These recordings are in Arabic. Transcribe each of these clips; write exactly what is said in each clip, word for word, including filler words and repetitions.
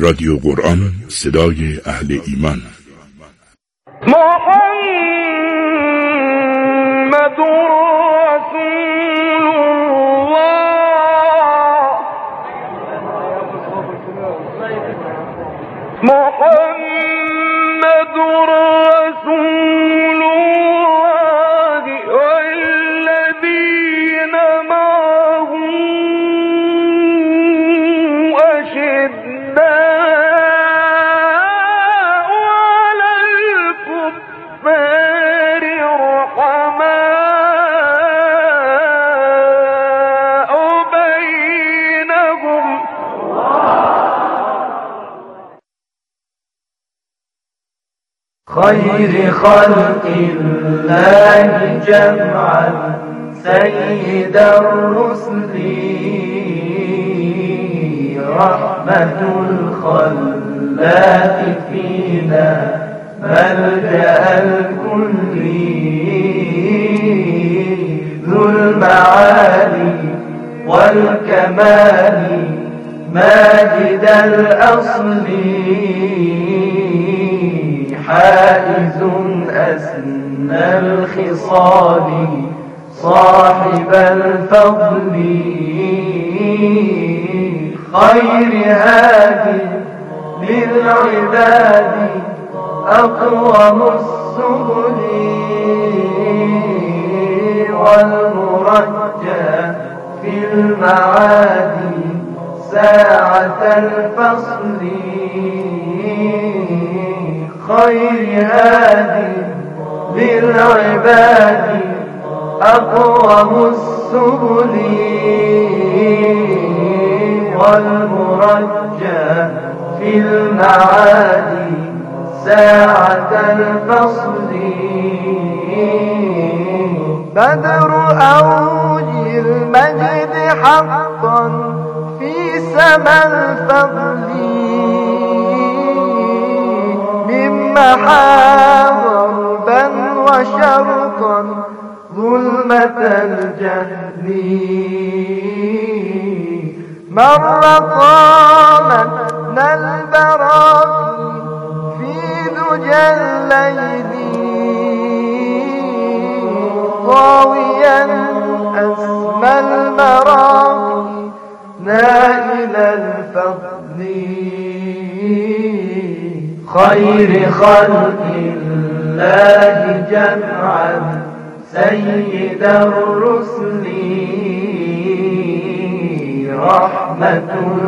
رادیو قرآن، صدای اهل ایمان. محمد رسول الله، محمد رسول الله والذين معه أشداء على الكفار رحماء بينهم. خير خلق الله جمعا سيد الرسل، رحمة الخلاق فينا ملجأ الكل، ذو المعالي والكمال ماجد الأصل، حائز أسنى الخصال صاحب الفضل، خير هادي للعباد أقوم السبل، والمرجى في المعادي ساعة الفصل، خير هادي للعباد أقوم السبل، والمرجى في المعادي ساعة الفصل، بدر أوج المجد حقا في سما الفضل، من محاوربا وشرقا ظلمة الجهل، مر قامت البراق في دجى الليل، طاويا أسمى المراق نائل الفضل، خير خلق الله جمعا سيد الرسل، رحمة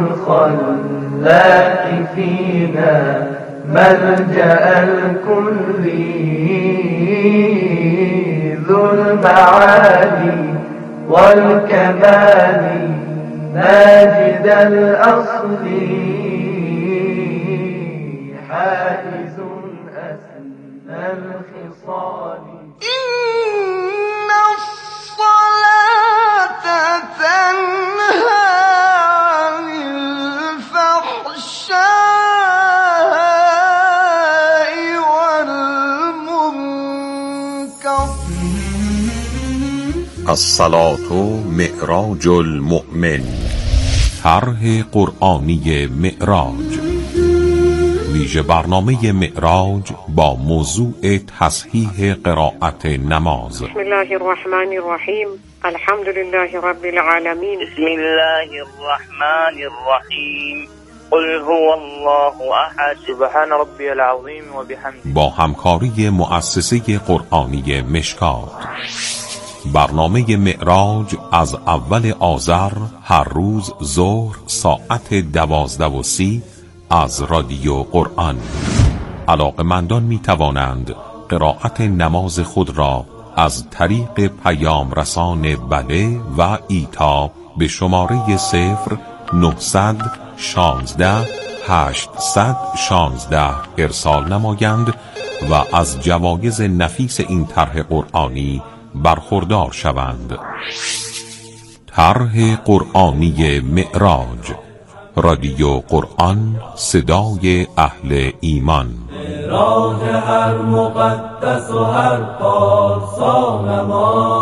الخلاق فينا ملجأ الكل، ذو المعالي والكمال ماجد الأصل، حائز أسنى الخصال. إن الصلاة تنهى عن الفحشاء والمنكر. الصلاة معراج المؤمن، طرح قرآنی معراج، ویژه برنامه معراج با موضوع تصحیح قرائت نماز. بسم الله الرحمن الرحیم، الحمد لله رب العالمین. بسم الله الرحمن الرحیم، قل هو الله احد، سبحان ربی العظیم و بحمده. با همکاری مؤسسه قرآنی مشکات، برنامه معراج از اول آذر هر روز ظهر ساعت دوازده و سی از رادیو قرآن. علاقه‌مندان می توانند قرائت نماز خود را از طریق پیام رسان بله و ایتا به شماره صفر نهصد شانزده هشتصد شانزده ارسال نمایند و از جوایز نفیس این طرح قرآنی برخوردار شوند. طرح قرآنی معراج، رادیو قرآن، صدای اهل ایمان. معراج هر مقدس و هر پارسا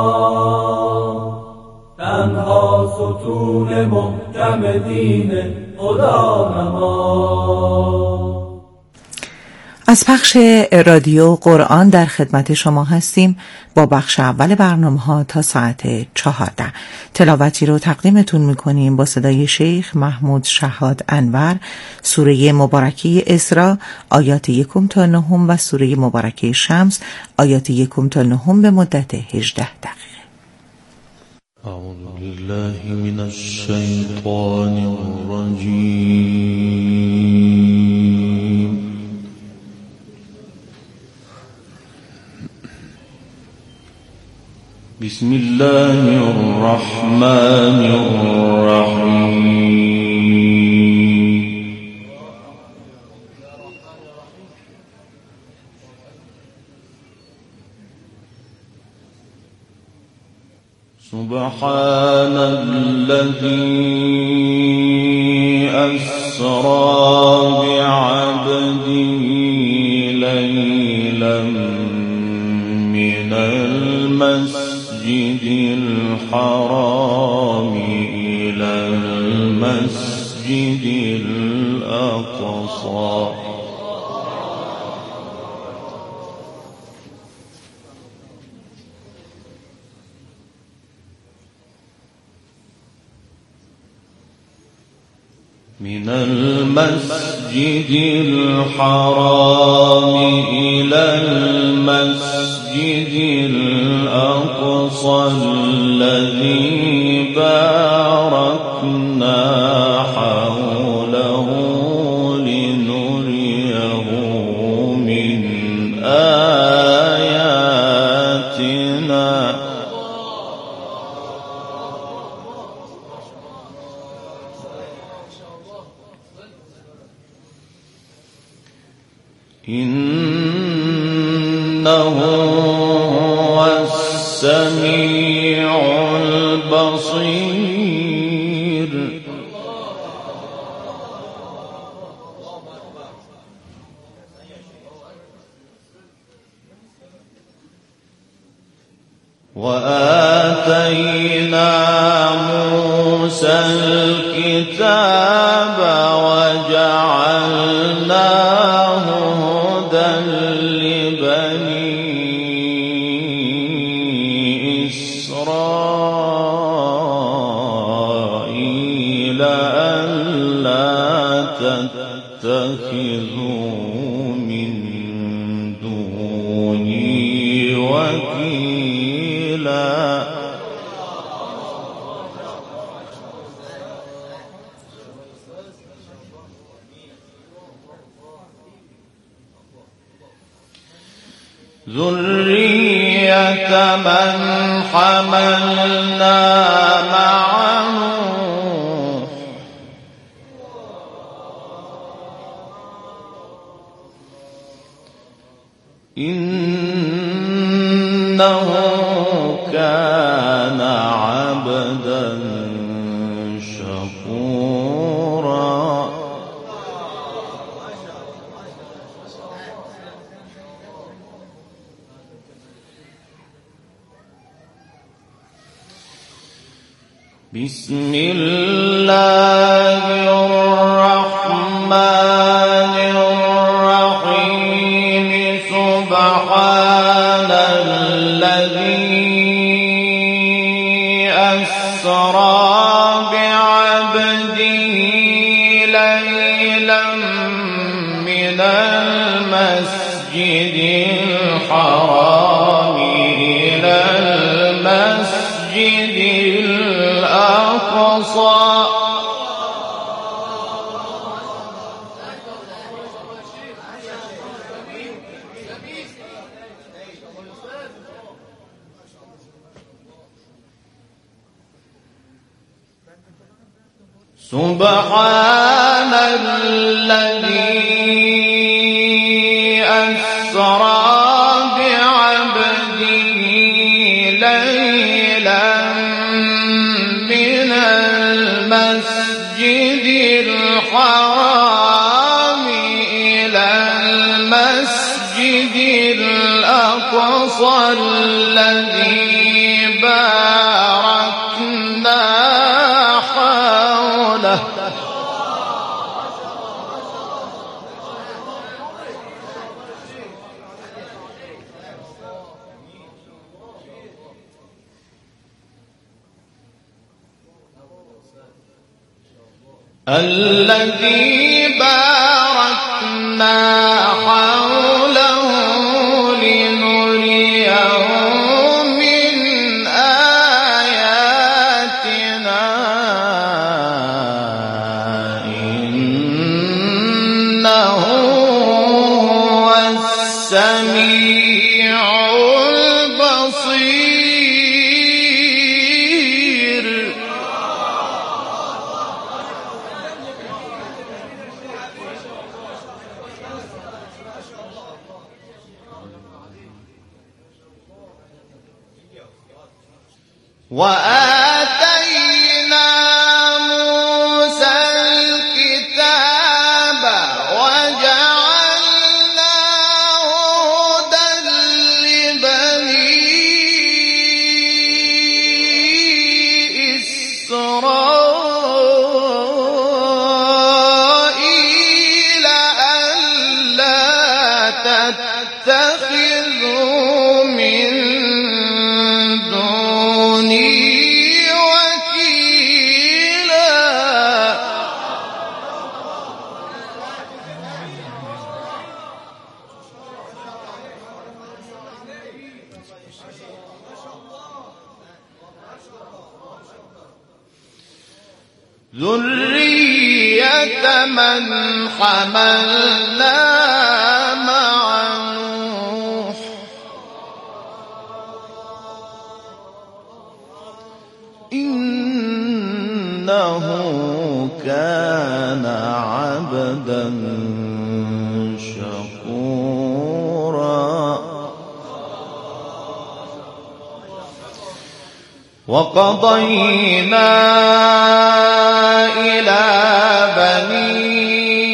نما، تنها ستون محکم دین خدا نما. از پخش رادیو قرآن در خدمت شما هستیم با بخش اول برنامه ها تا ساعت چهارده. تلاوتی رو تقدیمتون میکنیم با صدای شیخ محمود شهاد انور، سوره مبارکه اسراء آیات یکم تا نهم و سوره مبارکه شمس آیات یکم تا نهم به مدت هجده دقیقه. اعوذ بالله من الشیطان الرجیم. بسم الله الرحمن الرحیم. سبحان الذي أسرى بعبده ليلا من المسجد الحرام إلى المسجد الأقصى من المسجد الحرام إلى المسجد الأقصى الذي باركنا حوله لنريه من آياتنا إنه هو السميع البصير. وآتينا موسى الكتاب وجعلناه هدى لبني إسرائيل ألا تتخذوا من دوني وكيلا. ذرية من حملنا مع نوح إنه كان عبدا شكورا. بسم الله الرحمن الرحيم. سبحان الذي أسرى بعبده ليلا من المسجد الحرام إلى المسجد الأقصى سبحان الذي أسرى بعبده ليلا من المسجد الحرام إلى المسجد الأقصى الذي باركنا حوله الذي باركنا حوله لنريه من آياتنا إنه هو السميع البصير. وآتينا موسى الكتاب وجعلناه هدى لبني إسرائيل ألا تتخذوا من ذرية من حملنا مع نوح إنه كان عبدا شكورا. وقضينا إلى بني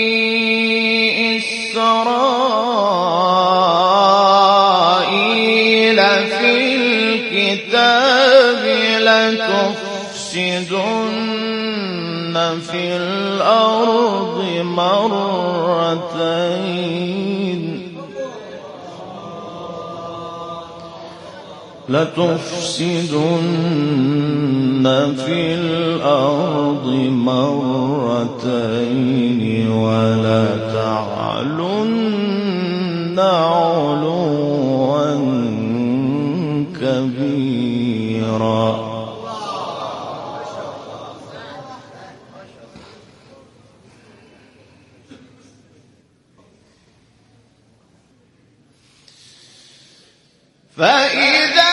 إسرائيل في الكتاب لتفسدن في الأرض مرتين لتفسدن في الأرض مرتين ولتعلن علوا كبيرا. فإذا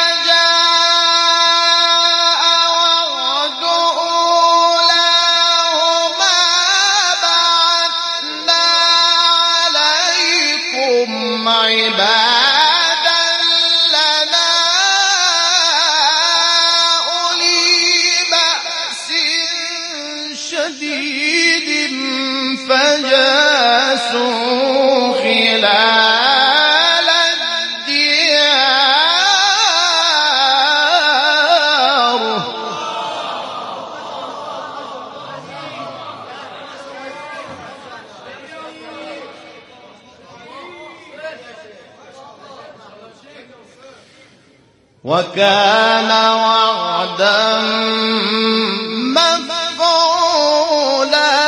عبادا لنا أولي بأس شديد فجاسوا خلال الديار وكان وعدا مفعولا.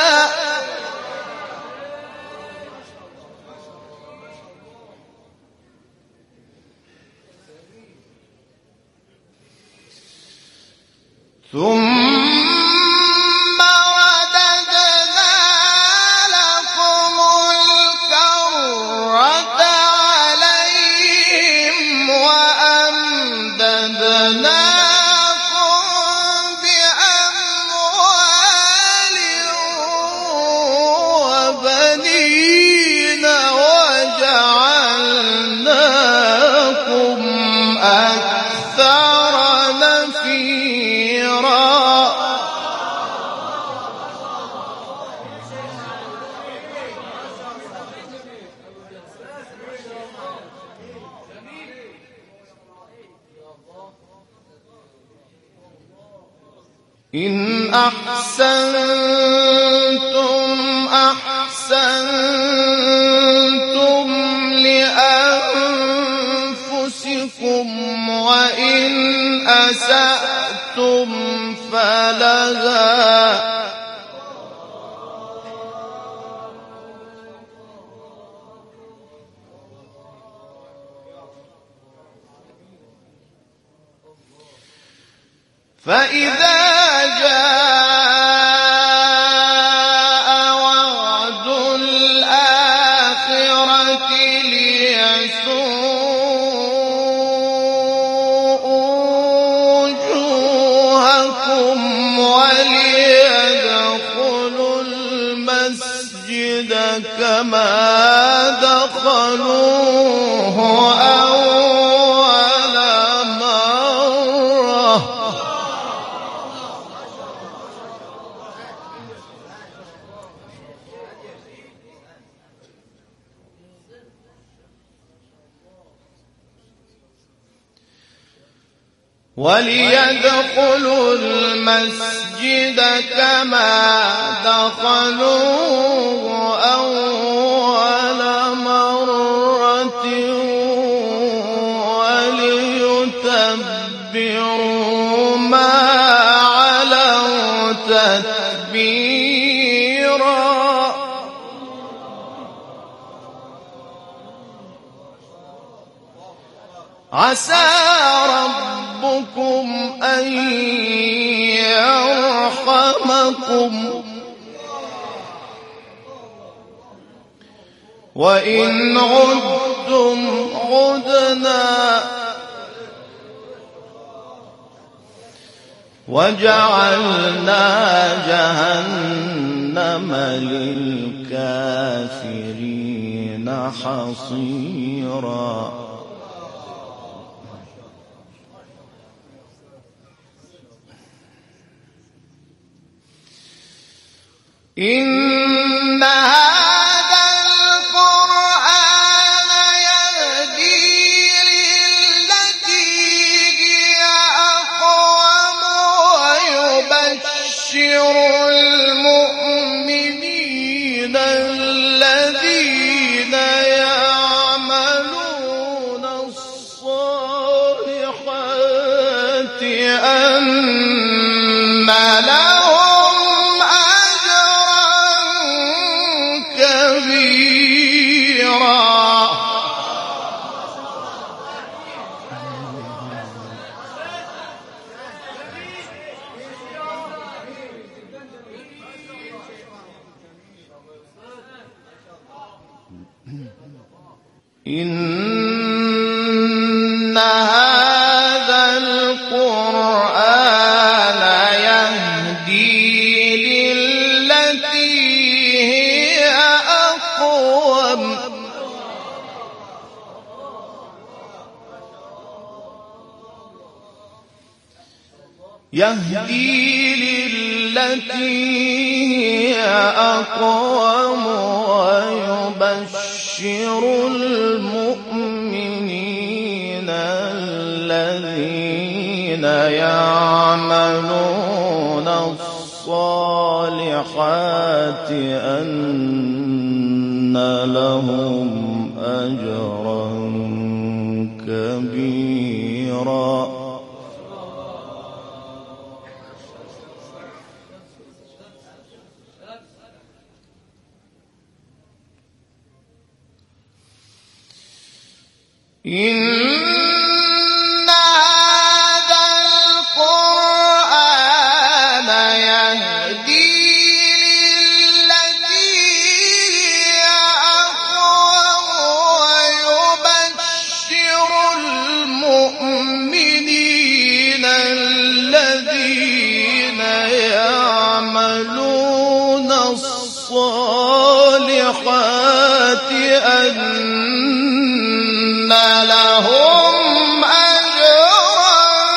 ثم رددنا لكم الكرة عليهم وأمددناكم بأموال وبنين وجعلناكم أكثر نفيرا. إن أحسنتم أحسنتم لأنفسكم وإن أسأتم فلها فإذا جاء وعد الآخرة ليسوءوا وجوهكم وليدخلوا المسجد كما دخلوه أول مرة وليدخلوا المسجد كما دخلوه أول مرة وليتبروا ما علوا تتبيرا عسى ربكم أن يرحمكم وإن عدتم عدنا وجعلنا جهنم للكافرين حصيرا إن هذا القرآن يهدي للتي هي أقوم ويبشر المؤمنين الذين يعملون الصالحات أن لهم إن هذا القرآن يهدي للتي هي أقوم يهدي للتي هي أقوم ويبشر المؤمنين الذين يعملون الصالحات أن لهم أجرا كبيرا إن هذا القرآن يهدي للتي هي أقوم ويبشر المؤمنين الذين يعملون الصالحات أن لهم أجرا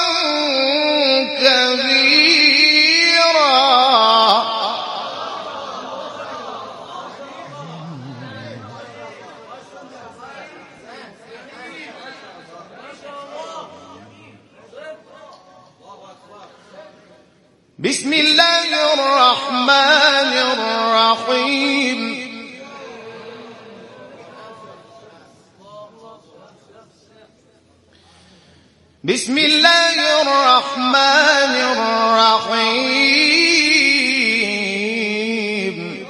كبيرا بسم الله الرحمن الرحيم بسم الله الرحمن الرحيم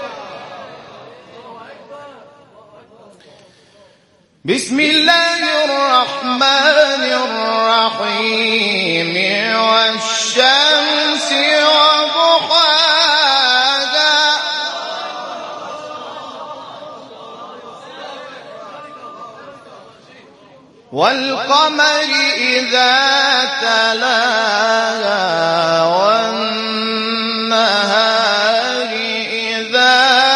بسم الله الرحمن الرحيم والشمس وضحاها والقمر إذا تلاها والنهار إذا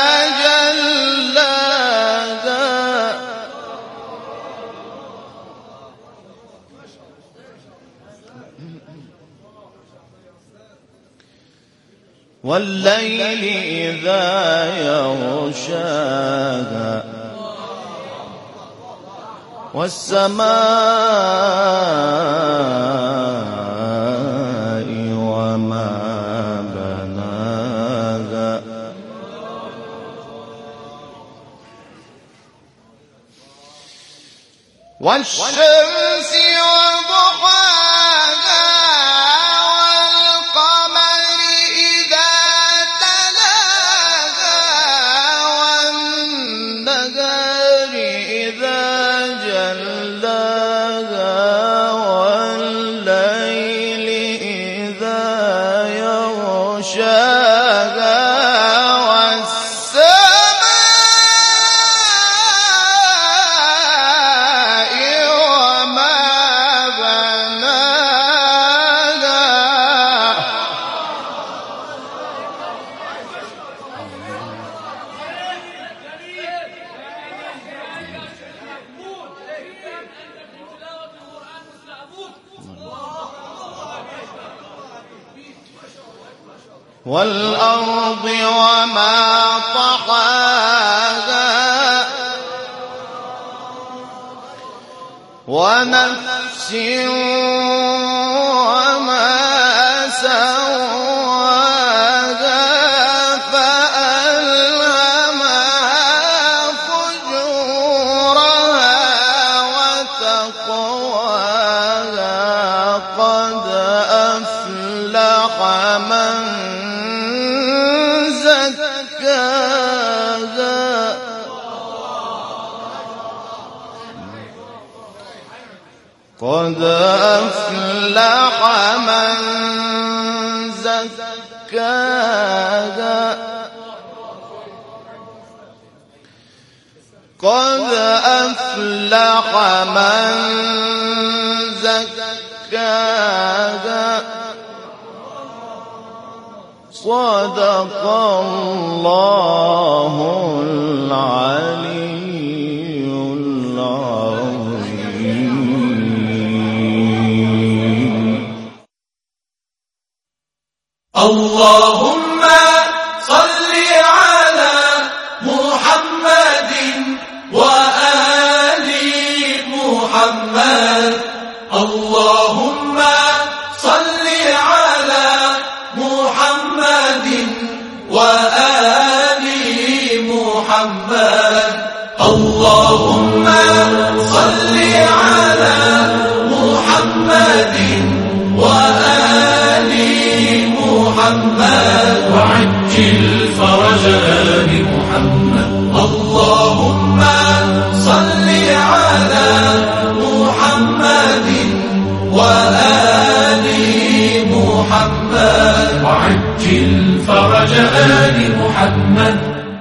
جلاها والليل إذا يغشاها والسماء وما بناها والشمس وضحاها والقمر إذا تلاها والنهار إذا جلاها والليل إذا يغشاها والسماء وما بناها والأرض وما طحاها ونفس وما سواها فألهمها فجورها وتقواها قد أفلح من زكاها قد أفلح من زكاها قد أفلح من زكاها صدق الله العلي العظيم. اللهم صل على محمد وآل محمد. اللهم صل على محمد وآل محمد. اللهم صل على محمد وآل محمد وعجل فرجا محمد. اللهم صل على محمد وآل محمد وعجل فرج آل محمد.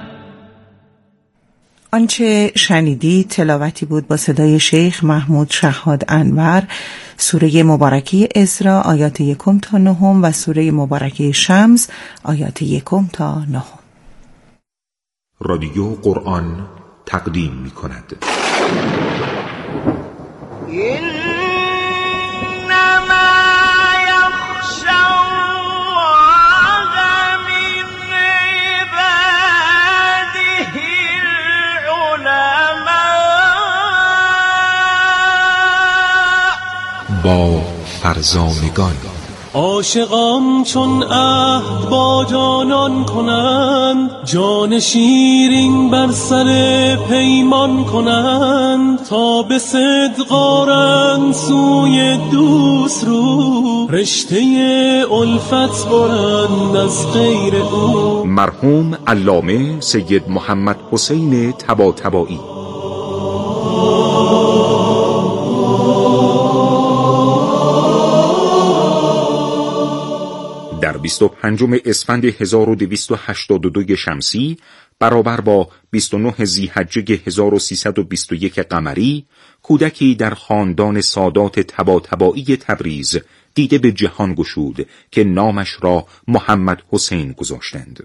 آنچه شنیدید تلاوتی بود با صدای شیخ محمود شهاد انور، سوره مبارکه اسراء آیات یکم تا نهم و سوره مبارکه شمس آیات یکم تا نهم. رادیو قرآن تقدیم می کند. با فرزانگان عاشقان چون عهد با جانان کنند، جان شیرین بر سر پیمان کنند، تا به صدق آرند سوی دوست رو، رشته الفت برند از غیر او. مرحوم علامه سید محمد حسین طباطبایی. در در بیست و پنجم اسفند هزار و دویست و هشتاد و دو شمسی برابر با بیست و نه ذی‌حجه هزار و سیصد و بیست و یک قمری کودکی در خاندان سادات طباطبایی تبریز دیده به جهان گشود که نامش را محمد حسین گذاشتند.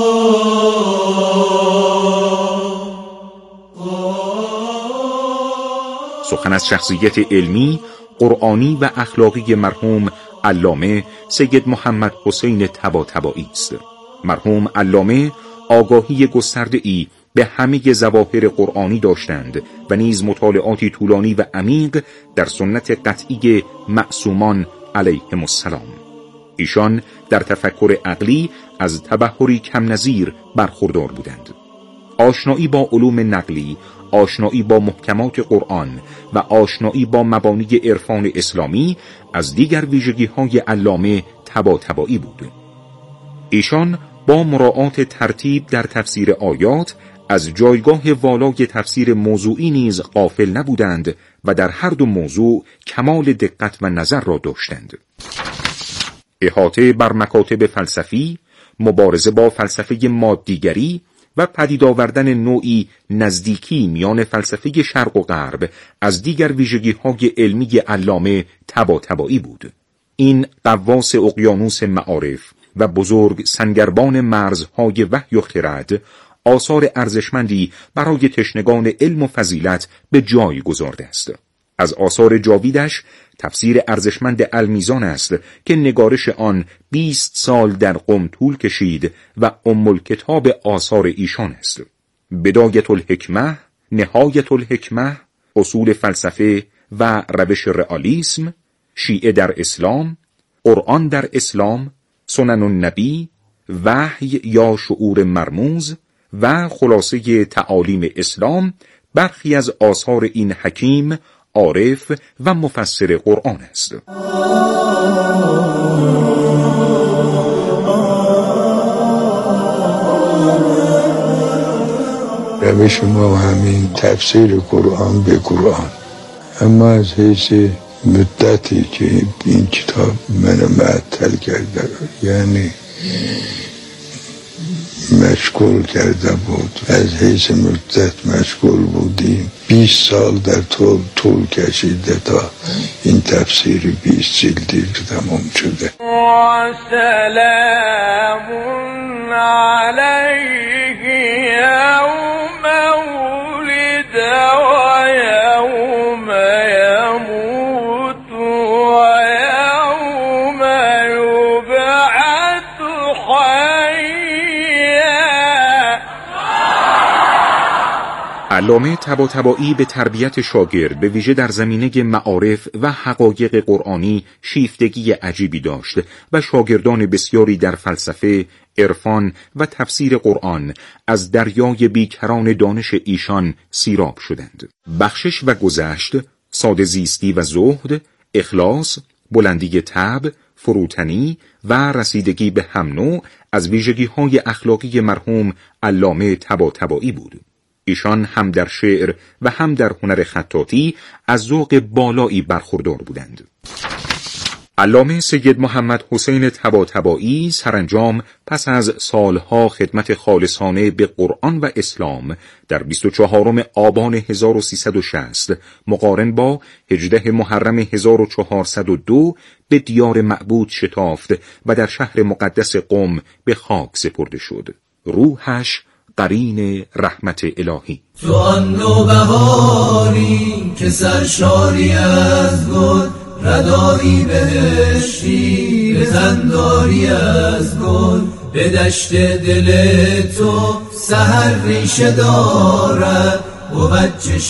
سخن از شخصیت علمی، قرآنی و اخلاقی مرحوم علامه سید محمد حسین طباطبایی است. مرحوم علامه آگاهی گسترده‌ای به همه ظواهر قرآنی داشتند و نیز مطالعاتی طولانی و عمیق در سنت قطعی معصومان علیهم السلام. ایشان در تفکر عقلی از تبحری کم نظیر برخوردار بودند. آشنایی با علوم نقلی، آشنایی با محکمات قرآن و آشنایی با مبانی عرفان اسلامی از دیگر ویژگی‌های علامه طباطبایی بود. ایشان با مراعات ترتیب در تفسیر آیات از جایگاه والای تفسیر موضوعی نیز غافل نبودند و در هر دو موضوع کمال دقت و نظر را داشتند. احاطه بر مکاتب فلسفی، مبارزه با فلسفه مادیگری و پدید آوردن نوعی نزدیکی میان فلسفه شرق و غرب از دیگر ویژگی‌های علمی علامه طباطبایی بود. این غواص اقیانوس معارف و بزرگ سنگربان مرزهای وحی و خرد آثار ارزشمندی برای تشنگان علم و فضیلت به جای گذارده است. از آثار جاویدش تفسیر ارزشمند المیزان است که نگارش آن بیست سال در قم طول کشید و ام الکتاب آثار ایشان است. بدایت الحکمه، نهایت الحکمه، اصول فلسفه و روش رئالیسم، شیعه در اسلام، قرآن در اسلام، سنن النبی، وحی یا شعور مرموز و خلاصه تعالیم اسلام برخی از آثار این حکیم، عارف و مفسر قرآن است. روش ما همین تفسیر قرآن به قرآن، اما از حیث مدتی که این کتاب منو معطل کرده، یعنی مشغول کرده بود، از حیث مدت مشغول بودیم. بیست سال در طول طول کشیده تا این تفسیر بیست جلدی تمام شده. و سلام علیه یوم ولد و یوم یموت و یوم یبعث علامه طباطبایی به تربیت شاگرد به ویژه در زمینه معارف و حقایق قرآنی شیفتگی عجیبی داشت و شاگردان بسیاری در فلسفه، عرفان و تفسیر قرآن از دریای بیکران دانش ایشان سیراب شدند. بخشش و گذشت، ساده زیستی و زهد، اخلاص، بلندی طبع، فروتنی و رسیدگی به هم نوع از ویژگی‌های اخلاقی مرحوم علامه طباطبایی بود. ایشان هم در شعر و هم در هنر خطاطی از ذوق بالایی برخوردار بودند. علامه سید محمد حسین طباطبایی سرانجام پس از سالها خدمت خالصانه به قرآن و اسلام در بیست و چهارم آبان هزار و سیصد و شصت مقارن با هجدهم محرم هزار و چهارصد و دو به دیار معبود شتافت و در شهر مقدس قم به خاک سپرده شد. روحش قرین رحمت الهی. تو آن نوبهاری که سرشاری از گل، ردایی بهشتی بزنداری از گل، به دشت دل تو سحر ریشه دارد بود